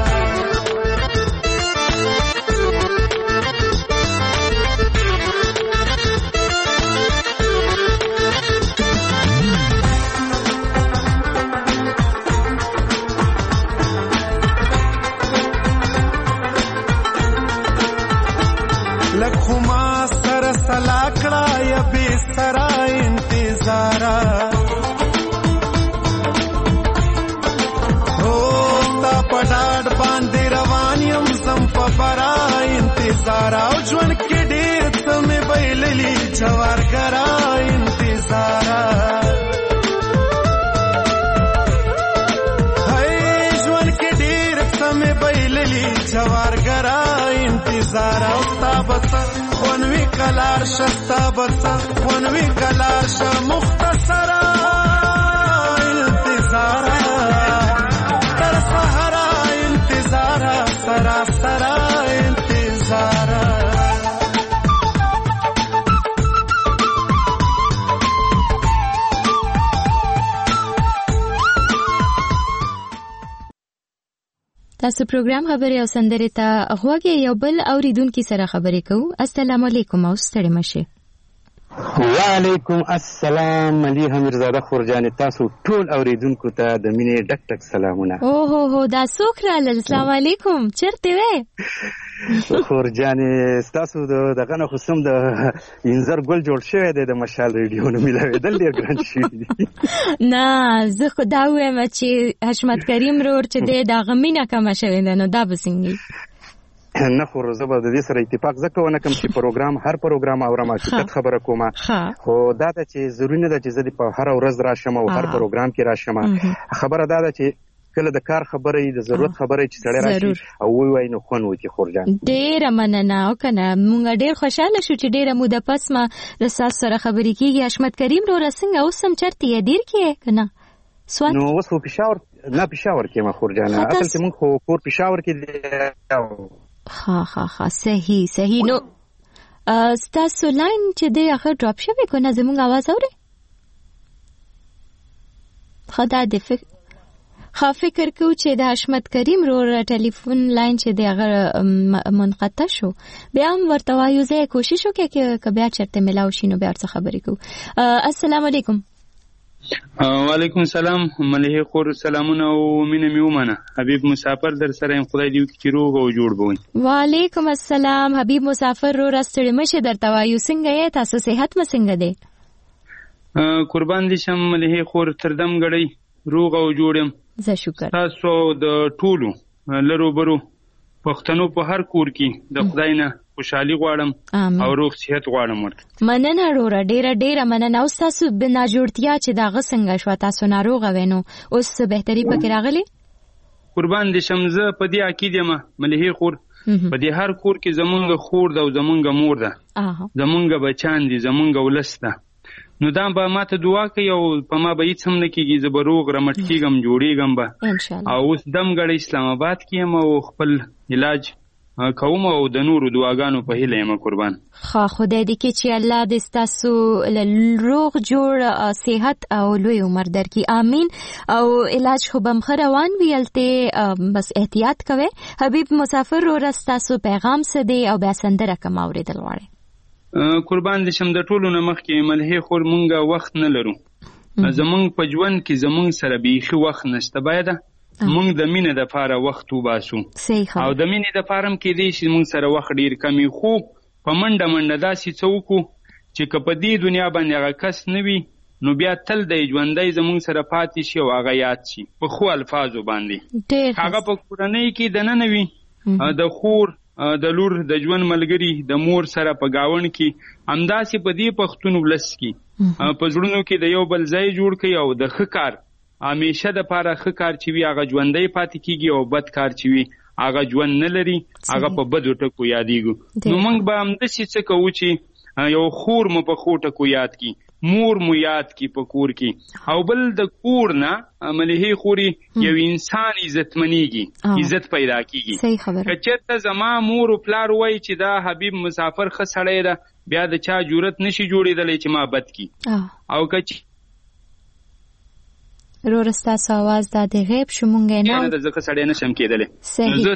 لکھما سر سلاکڑا یا بے سرا انتظارا ہوتا پڑاڑ باندې روانیم زم په برا انتظارا او ژوند کې ډېر څه مې بایللي جوار ګرا انتظارا هی ژوند کې ډېر څه مې بایللي جوار ګرا انتظار او تابت خونوی کلار شستا بس خونوی کلار ش مختصر انتظار در سحرا انتظار سرا سرا انتظار تاسو پروګرام خبرې او سندرې ته غوږی یو بل اوریدونکو سره خبرې کوو. السلام علیکم او ستړي مشه. وعلیکم السلام. علی حمیرزاده خورجان تاسو ټول اوریدونکو ته د مینې ډک ډک سلامونه. او هو هو دا څوک راغله؟ السلام علیکم. چیرته وې خورجان؟ تاسو دغه نه خصم د انځر ګل جوړ شوی دی د مشال ریډیو نو ملاویدل ډیر ګران شي. نه زه خو دا وایم چې حشمت کریم رور چې دی دا غمینه کم شوی دی نو دا بسنګي نه خو زه به د دې سره اتفاق زکه ونه کوم چې پروګرام هر پروګرام اورم حقیقت خبره کومه خو دا د چې ضروري نه ده چې زه د په هر ورځ راشم او هر پروګرام کې راشم. خبره دا ده چې کله د کار خبرې د ضرورت خبرې چې سړی راشي او وی وای نو خون وتی خورجان. ډېر مننه او کنه مونږ ډېر خوشاله شو چې ډېر موده پس ما د ساس سره خبرې کیږي. حشمت کریم رو رسنګ اوس هم چرته یې ډیر کې کنه سوات نو اوس په پېښور نه پېښور کې ما خورجان اصل کې مونږ خو کور پېښور کې ها ها ها صحیح صحیح. نو ستاسو لاین چې دی هغه ډراپ شوی کنه زموږ आवाज اوري خدا دې فکر خا فکر کو چې د حشمت کریم رو ټلیفون لاین چې دی هغه منقطع شو بیا هم ورته وایو زه کوشش وکړم چې بیا چرته ملاو شي نو بیا څه خبرې کو. السلام علیکم. وعلیکم السلام. ملهه خور سلامونه او مینه میومنه. حبیب مسافر در سره خدای دې چې روغ او جوړ بوي. وعلیکم السلام. حبیب مسافر رو راستړی مشه درته وایو څنګه یې تاسو صحت م څنګه دی؟ قربان دي شم ملهه خور تردم غړی روغ او جوړم. زه شکر. تاسو د ټولو لرو برو پښتنو په هر کور کې د خدای نه خوشحالي غواړم او روغ صحت غواړم ورته. مننه وروره ډیره ډیره مننه. او تاسو بنا جوړتیا چې دا غسنګ شو تاسو ناروغه وینو اوس بهتري پکې راغلي؟ قربان دي شمزه په دې عقیده ما ملهي خور په دې هر کور کې زمونږ خور ده او زمونږ مور ده زمونږ بچان دي زمونږ ولسته نو دا به ماته دعا کوي او په ما به هیڅ هم نه کېږي، زه به روغ رمټ کېږم، جوړېږم به. او اوس دمګړی اسلام آباد کې یم او خپل علاج کوم او د نورو دعاګانو په هیله یم قربان. ښه، خدای دې کې چې الله دې ستاسو روغ جوړ صحت او لوی عمر درکړي، آمین. او علاج خو به هم ښه روان وي، هلته بس احتیاط کوئ. حبیب مسافر وروره ستاسو پیغام څه دی او بیا سندره کوم اورېدل غواړئ؟ قربان دې شم، د ټولو نه مخکې ملهې خور مونږ وخت نه لرو. زمونږ په ژوند کې زمونږ سره بیخي وخت نشته، باید مونږ د مینې د پاره وخت وباسو. او د مینې د پاره هم کېدی شي مونږ سره وخت ډېر کم وي، خو په منډه منډه داسې څه وکړو چې که په دې دنیا باندې هغه کس نه وي نو بیا تل د ژوندی زمونږ سره پاتې شي او هغه یاد شي په ښو الفاظو باندې. هغه په کورنۍ کې دننه وي، د خور د لور د ژوند ملګري د مور سره په ګاونډ کې، همداسې په دې پښتون ولس کې په زړونو کې د یو بل ځای جوړ کړي او د ښه کار همیشه د پاره ښه کار چې وي هغه ژوندی پاتې کېږي او بد کار چې وي هغه ژوند نه لري، هغه په بدو ټکو یادېږو. نو موږ به همداسې څه کوو چې یو خور مو په ښو ټکو یاد کړي، مور مو یاد کړي په کور کې، او بل د کور نه ملهې خورې یو انسان عزتمنېږي، عزت پیدا کېږي. که چېرته زما مور او پلار وایي چې دا حبیب مسافر ښه سړی ده، بیا د چا جرأت نشي جوړېدلی چې ما بد کړي. او که رور ستاسو آواز دا د غیب شو مونږ نه د ځکه سړی نشم کېدلی. صحیح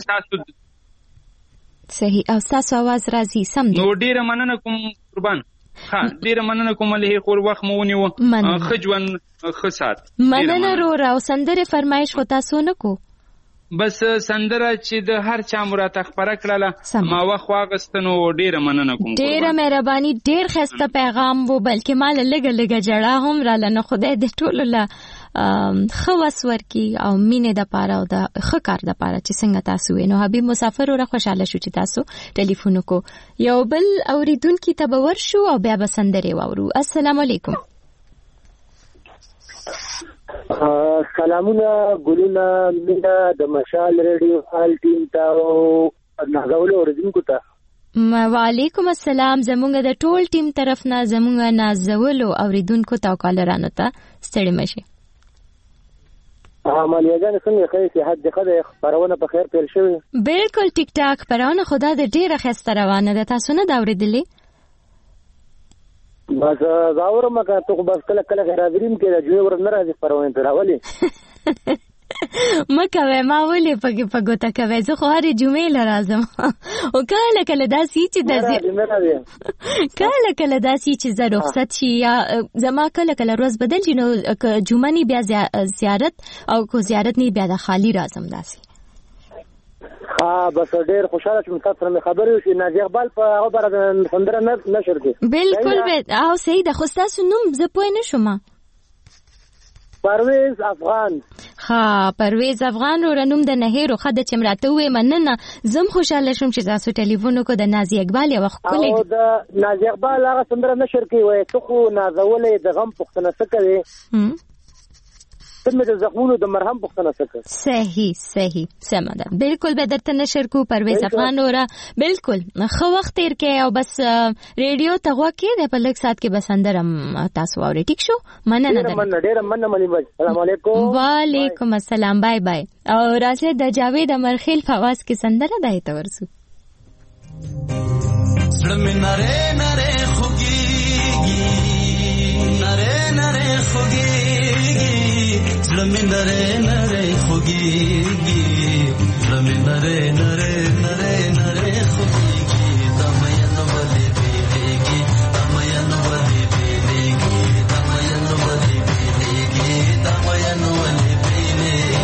صحیح. او ستاسو آواز راځي سم دی. نو ډېره مننه کوم قربان. ها ډېره مننه کوم ملهې خور، وخت مو ونیوه، ښه ژوند ښه سات. مننه رور. او سندرې فرمایش خو تاسو نه کو؟ بس سندره چې د هر چا مو راته خپره کړله ما وخت واغسته، نو ډېره مننه کوم. ډېره مهرباني، ډېر ښایسته پیغام و، بلکې ما له لږه لږه ژړا هم راله. نو خدای دې ټولو له ښه وس ورکړي او مینې دپاره او د ښه کار دپاره چې څنګه تاسو وې. نو حبیب مسافر وروره خوشحاله شو چې تاسو ټلیفون وکړو. یو بل اورېدونکي ته به ورشو او بیا به سندرې واورو. السلام علیکم. سلامونه، ګلونه، مینه د مشال ریډیو حال ټیم ته او نازولو اورېدونکو ته. وعلیکم السلام. زمونږ د ټول ټیم طرف نه زمونږ نازولو اورېدونکو ته او کالرانو ته ستړي مشئ. مالیاګانې څنګه ښه صحت دې ښه دی؟ خپرونه په خیر پیل شوې؟ بالکل ټیک ټاک خپرونه خدا د ډېره ښایسته روانه ده. تاسو نه ده اورېدلې؟ بس زه اورم که ته خو بس کله کله راځریم کې د جمعې ورځ نه راځي خپرونې ته راولې مه کوئ، ما ولې پکې په ګوته کوئ؟ زه خو هرې جمعې له راځم. او کله کله داسې چې د کله کله داسې چې زه رخصت شي یا زما کله کله ورځ بدل شي، نو که جمعه نی بیا زیارت او که زیارت نی بیا د خالی راځم داسې. ها بس ډېر خوشاله شوم تاسو سره مې خبرې وشي. نازي اقبال په هغه باره سندره نشر کړي. بالکل او صحیح ده. خو ستاسو نوم زه پوه نه شوم. پرویز افغان. ها پرویز افغان رو رنوم د نهیرو خده چې مراته وې مننه. زم خوشاله شوم چې تاسو ټلیفون وکړو. د نازي اقبال یو خپل او د نازي اقبال هغه سندره نشر کوي، وای ته خو نازولې د غم پښتنه څه کوي، ته مې د زخمونو د مرهم پښتنه څه کوي. صحیح صحیح سمه ده. بالکل به درته نشر کو پرویز افغان وره. بالکل ښه وخت تیر کې او بس ریډیو ته غوږ کېږدئ په لږ ساعت کې به سندره تاسو واورئ. ټیک شو؟ مننه ده. ډېره مننه منیم. السلام علیکم. وعلیکم السلام. بای بای. او راځئ د جاوید امرخیل په اواز کې سندره دای ته ورسو. زړه مې نری نری خوږېږي، نری نری خوږېږي، زړه مې نری نری خوږېږي، زړه مې نری نری نری نری خوږېږي، دا مین ولې بیلېږي، دا مین ولې بیلېږي، دا مین ولې بیلېږي، دا مین ولې بیلېږي.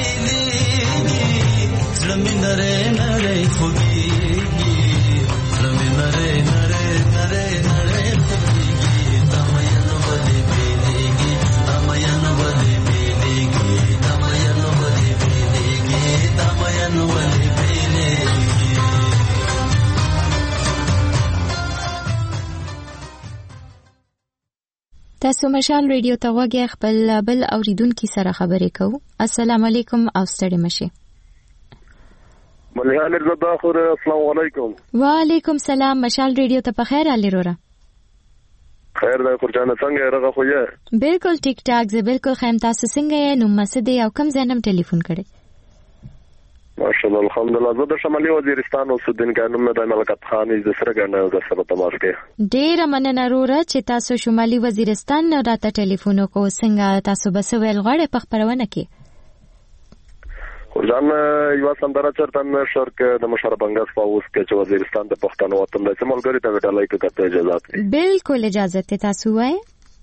بیلیږي زړه مې نری نری خوږیږي زړه مې نری نری نری نری خوږیږي دا مین ولې بیلیږي دا مین ولې بیلیږي دا مین ولې بیلیږي دا مین ولې بیلیږي. تاسو مشال ریډیو ته وګورئ خپل بل اوریدونکو سره خبرې کوو. السلام علیکم او ستړي مشه. مليان رضا خور السلام علیکم. وعلیکم سلام. مشال ریډیو ته په خیر علي رورا. خیر دا خورجانه څنګه راغه خو یې؟ بالکل ټیک ټاک زه بالکل خیم. تاسو څنګه یې؟ نو مسعود او کم زنم ټلیفون کړي؟ ماشاءالله الحمدلله. زه د شمالي وزیرستان اوسیدونکی یم. د ملکت خانې د سره غنه د سره تماس کې. ډیر مننه رورا چې تاسو شمالي وزیرستان نه راته ټلیفون وکړو. څنګه تاسو به څه ویل غواړئ په خبرونه کې؟ ځان یو سندره چرته نشر کې د مشرف انګاز په اوس کې چې وزیرستان د پښتنو وطن د سیملګری ته وټلای کې کته اجازه ده. بالکل اجازه ته تاسو وای.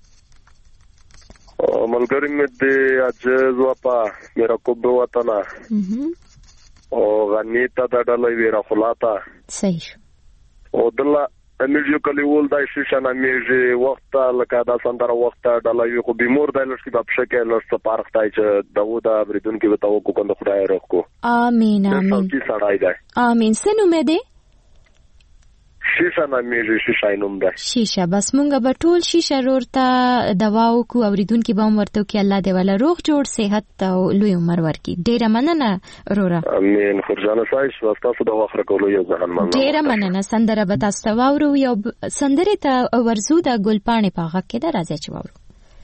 او ملګری مې دې اجازه وپا میرا کوب وطن او غنیتا د ډلې ویرا خلاتا صحیح او دله امیجو کلی ول دای شیشه نمیجه وخت لکه دا سندره وخت ډلې خو بیمور د لږ په شکه لږ سپارخ تای چې داوود بریدون کې وتاو کو کنده خدای راکو. امين امين امين. سنو مې ده شیشه نمیجه شیشه نوم ده شیشه. بس مونږ به ټول شیشه ورته دواو کو اوریدونکو به ورته کې الله دې ولا روغ جوړ صحت او لوی عمر ورکړي. ډیره مننه رورا. امين. خورجانه سایش تاسو د واخره کولو یو ځهن مننه. ډیره مننه. سندره به تاسو واورو. یو سندره ته ورزو د ګلپانې په غږ کې ده. راځي چې واورو.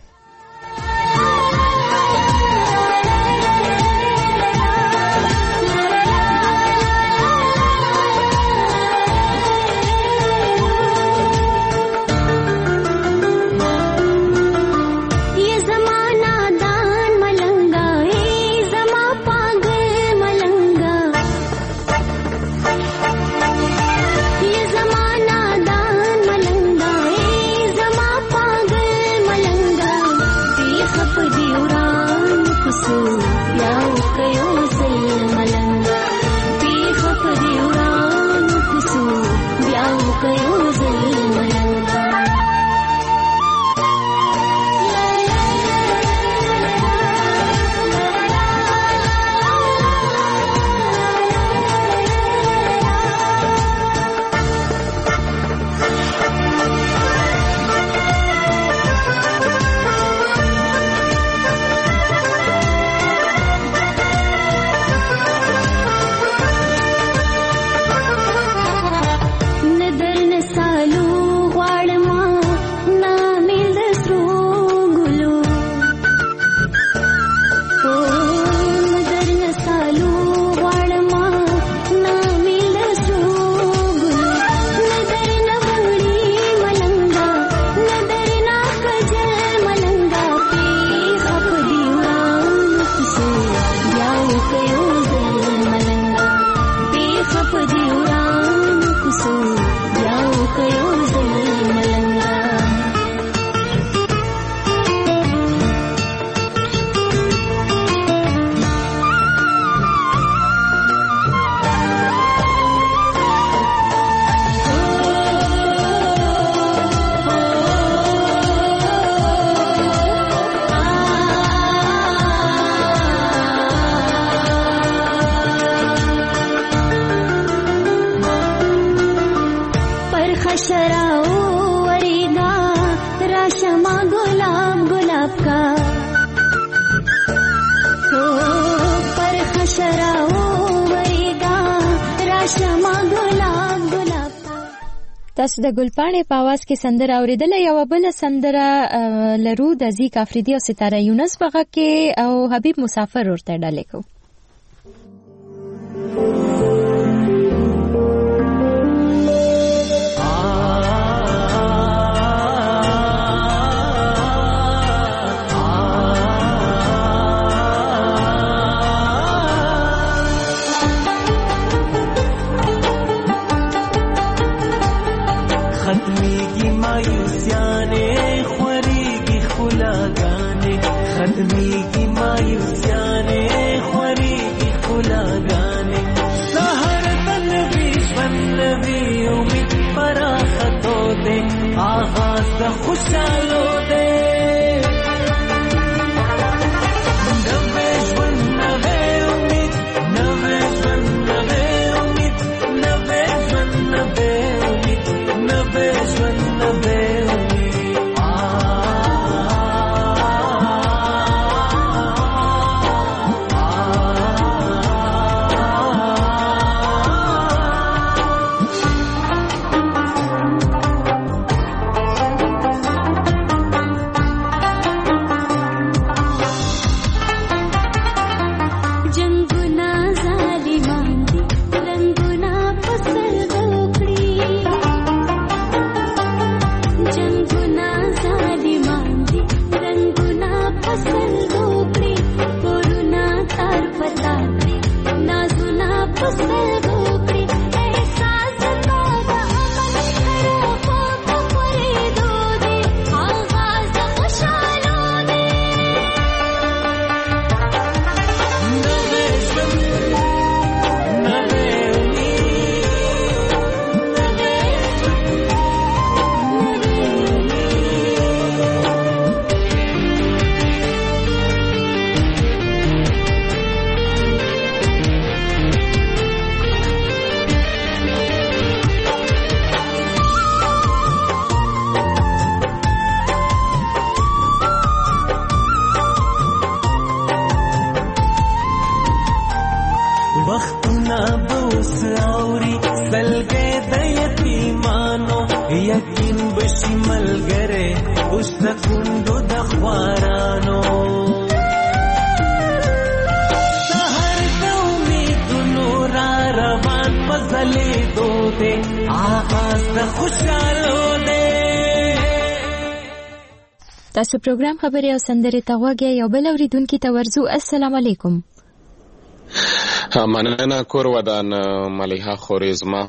تاسو د ګلپانې په आवाज کې سندره اوریدل. یو بل سندره لرو د زیک افریدي او ستاره یونس په غږ کې او حبیب مسافر ورته ډالې کو. ختمیږي مایوسیانې خوريږي خلاګانې ختمیږي مایوسیانې خوريږي آغاز د خوشالو دی نوې ژوند نوې امید نوې ژوند نوې امید نوې ژوند نوې امید نوې ژوند نوې تاسو پروګرام خبري او سندري ته وګورئ یو بل اوریدونکو ته ورزو. السلام علیکم. مننه کور ودان ملیحه خورزما.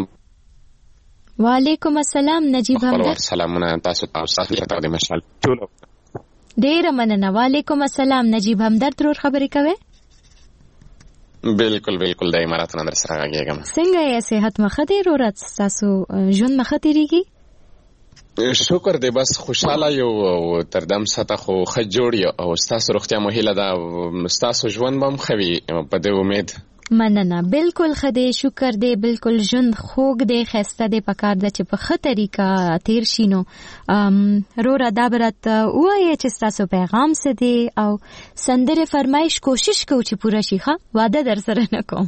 وعلیکم السلام نجیب همدرد. سلامونه تاسو ته د مشال ټول. ډیر مننه. وعلیکم السلام نجیب همدرد رور خبري کوي. بالکل بالکل د امارات نن سره راګیږم. څنګه یې صحت مخه دی رورات تاسو ژوند مخه تیریږي؟ شکر دی بس خوشاله یو او تر دم ساته خو ښه جوړ یو او ستاسو روغتیا مو هیله ده ستاسو ژوند به هم ښه وي په دې امید. مننه. بالکل ښه دی شکر دی بالکل ژوند خوږ دی ښایسته دی پکار ده چې په ښه طریقه تیر شي. نو روره دا به راته ووایې چې ستاسو پیغام څه دی او سندرې فرمایش کوشش کوو چې پوره شي. ښه واده در سره نه کوم.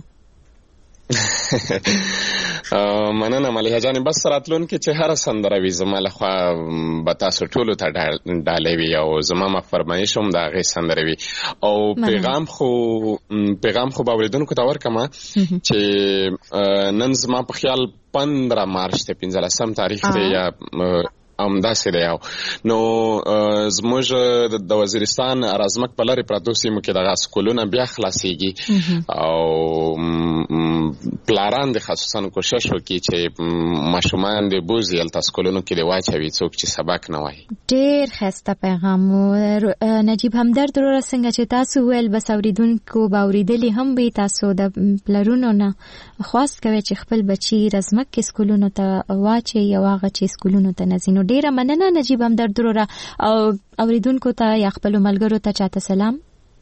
مننه ملیحه جانې بس راتلونکي چې هر سندره وي زما لخوا به تاسو ټولو ته ډالۍ وي او زما ما فرمایش هم د هغې سندرې وي او پیغام خو پیغام خو به اورېدونکو ته ورکړم چې نن زما په خیال پندره مارچ دی پنځلسم تاریخ دی یا همداسې دی. نو زموږ د وزیرستان رازمک په لرې پرتو سیمو کې دغه سکولونه بیا خلاصېږي او پلاران د خصوصا کوشش وکړي چې ماشومان د بوزي هلته سکولونو کې د واچوي څوک چې سبق نه وایي. ډېر ښایسته پیغام و نجیب همدرد وروره. څنګه چې تاسو ویل بس اورېدونکو به اورېدلي هم وي تاسو د پلرونو نه خواست کوئ چې خپل بچي رازمک کې سکولونو ته واچوي او هغه چې سکولونو ته نه ځي. نو ډیره مننه نجیب همدرد وروره. او اوریدونکو ته یا خپل ملګرو ته چاته سلام؟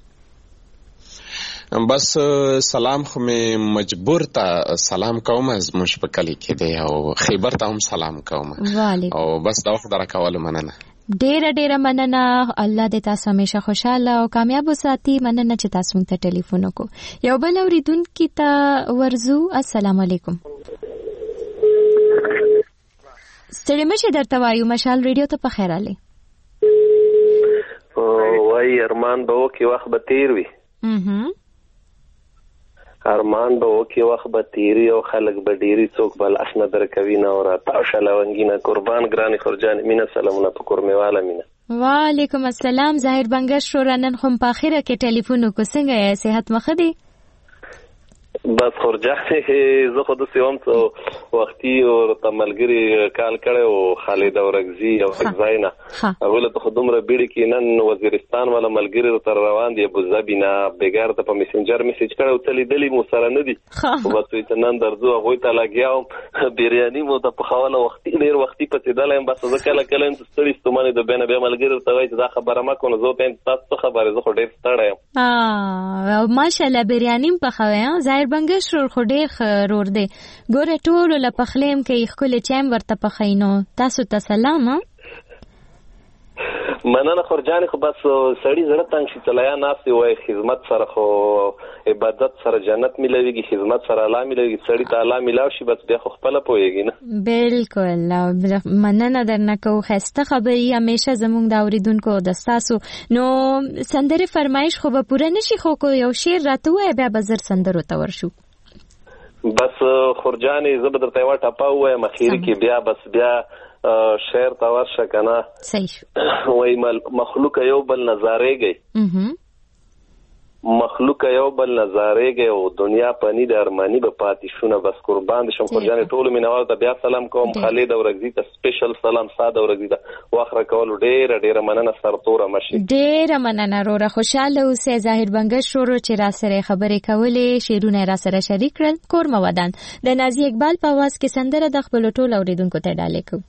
بس سلام خو می مجبور ته سلام کوم زموږ په کلی کې دی او خیبر ته هم سلام کوم او بس دا وخت درکول مننه. ډیره ډیره مننه. الله دې تاسو همیشه خوشاله او کامیاب وساتي. مننه چې تاسو موږ ته ټلیفون وکړو. یو بل اوریدونکو ته ورزو. السلام علیکم. ستړي مشه درته وایو مشال ریډیو ته په خیر علي. وای ارمان به وکي وخت به تیر وي. ارمان به وکي وخت به تیری او خلک به ډیری څوک بل اسنه درکوي نه اور تاسو لونګینه قربان ګرانی خورجان مینه سلامونه په کورمیواله مینه. وعلیکم السلام. ظاهر بنگش رو رنن خو په اخره کې ټلیفون وکړ. څنګه یې صحت مخه دی؟ بس خورجان زه خو د سیوم ته وختي او تملګری کال کړو خالد اورغزي او زینا هغه ته خدومره بیړي کې نن وزیرستان ولا ملګری تر روان دی ابو ظبي نه بګار ته په میسنجر میسج کړو تلې دلی مو سره نه دي او بس ته نن درځو هغه ته لګیاو بریاني مو ته په خواله وختي ډیر وختي پته دلایم بس زه کله کله انت ستړي ستمانه د بینه به ملګری ته وایي دا خبره ما کو نه زه ته تاسو خبره زه خو ډیر ستړی یم اه ماشاءالله بریاني په خوي ظاهر بنګش خو ډیر رور دی ګوره ټول له پخلیم کې خپل چایم ورته پخینو تاسو ته سلام مننه خورجان خو بس سړی زړه تنگ شي تلیا ناسي وای خدمت سره خو عبادت سره جنت ملويږي خدمت سره الله ملويږي سړی ته الله ملاوي شي بس بیا خو خپل پويږي نه بالکل مننه درنه کو خسته خبري همیشه زموږ د اوریدونکو د تاسو نو سندره فرمایش خو به پوره نشي خو کو یو شعر راته وای بیا بزر سندرو ته ورشو بس خورجانې زه به درته یوه ټپه ووایم اخري کې بیا بس بیا شعر ته ورشه که نه صحیح وایي مخلوق یو بل نظارېږئ مخلوق یو بل نظارېږئ او دنیا پنی د ارماني به پاتې شونه بس قربان دي شم خورجانې ټولو مینهوالو ته بیا سلام کوم خالد اورغزي ته سپیشل سلام ساده اورغزي ته واخره کولو ډېره ډېره مننه سرتوره مشي ډېره مننه روره خوشحاله اوسئ ظاهر بنګش ورو چې راسره خبرې کولې شعرونه راسره شریک کړل کور مو ودان د نازي اقبال په اواز کې سندره د خپلو ټولو اوریدونکو ته ډالۍ کوو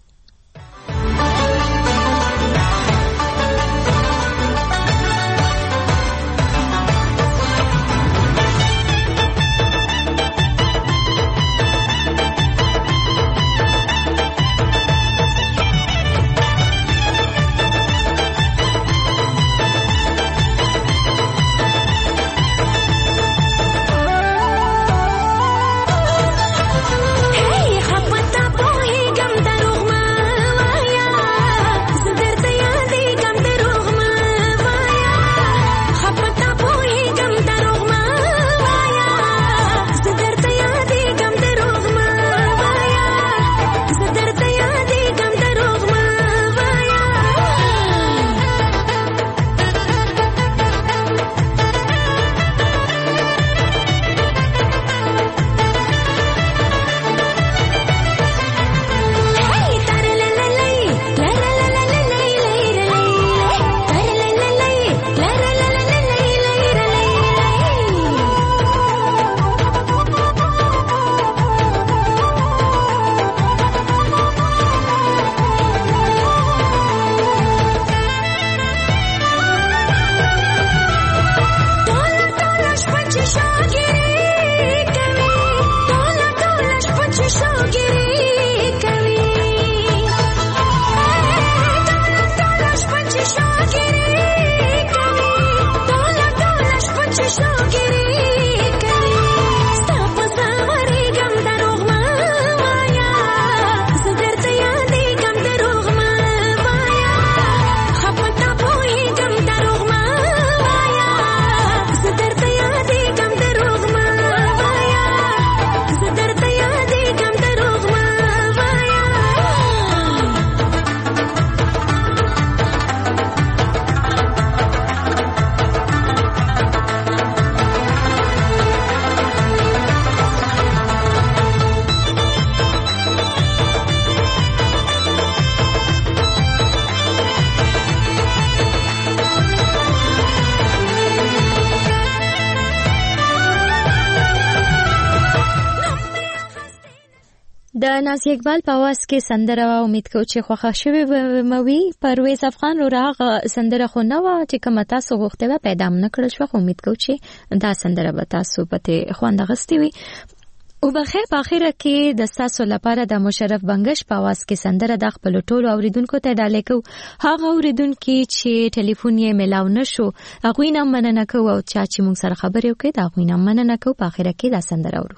د نازي اقبال په اواز کې سندره امید کوم چې خوښه شوي موي پرویز افغان رو راغ سندره خو نه و چې کوم تاسو غوښتنه پیدا نه کړل شو خو امید کوم چې دا سندره به تاسو پته خوند غستې وي او بخیر په اخره کې د تاسو لپاره د مشرف بنګش په اواز کې سندره د خپل ټولو اوریدونکو ته ډالۍ کو هغه اوریدونکو چې ټلیفون یې ملاو نشو هغه نه مننه کو او چې موږ سره خبرې وکړي دا هغه نه مننه کو په اخره کې دا سندره اورو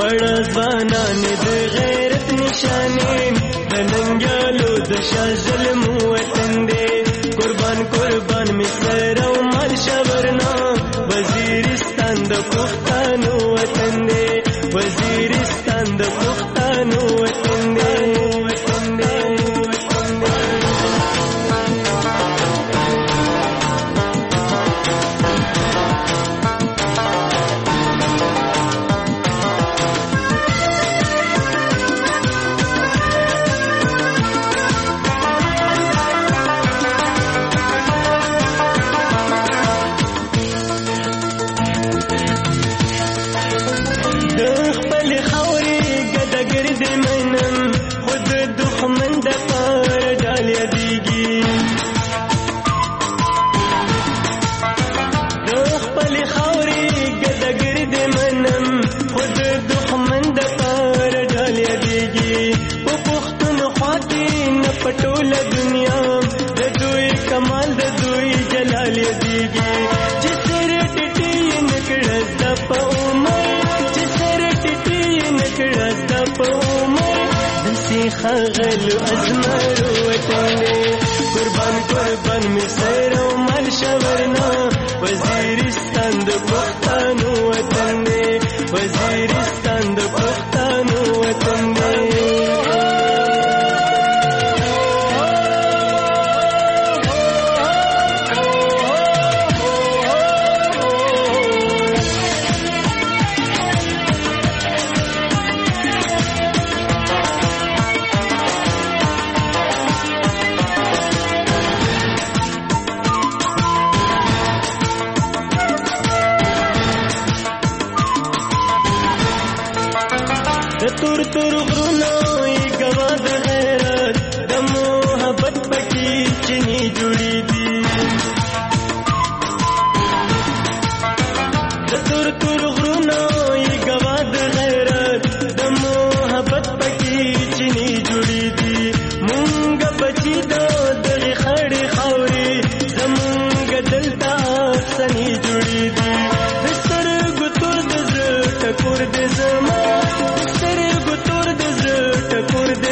واړه ځوانان د غیرت نشانې د ننګیالو د شاه ظلم وطن دی قربان قربان می سر او مال شورنا وزیرستان د پښتنو وطن دی وزیرستان د پښتنو وطن دی وطن دی پټول دنیا د دوی کمال د دوی جلال دیږي چې سر ټټي نکړه د په عمر چې سر ټټي نکړه د په عمر د سي خغل ازمر وطن قربان قربان می سر او مال شورنا وزیرستان د پښتنو وطن دی وزیرستان د پښتنو وطن دی تور تور غرونو ای گوا د غیرت د محبت پکې چني جوړې دي تور تور غرونو ای گوا د غیرت د محبت پکې چني جوړې دي مونږ بچی دو د خړې خوري زمونږ دلته سني جوړې دي د سترګو تور د زړه ټکور د زما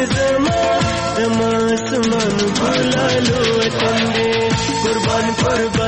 قربان قربان